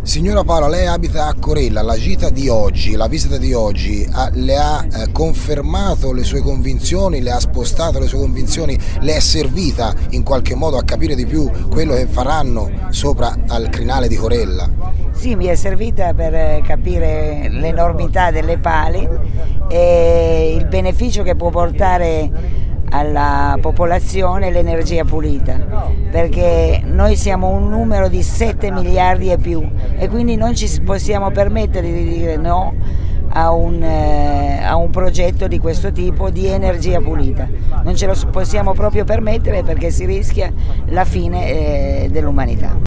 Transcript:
Signora Paola, lei abita a Corella, la gita di oggi, la visita di oggi le ha confermato le sue convinzioni, le ha spostato le sue convinzioni, le è servita in qualche modo a capire di più quello che faranno sopra al crinale di Corella? Sì, mi è servita per capire l'enormità delle pale e il beneficio che può portare alla popolazione l'energia pulita, perché noi siamo un numero di 7 miliardi e più e quindi non ci possiamo permettere di dire no a un progetto di questo tipo di energia pulita. Non ce lo possiamo proprio permettere perché si rischia la fine dell'umanità.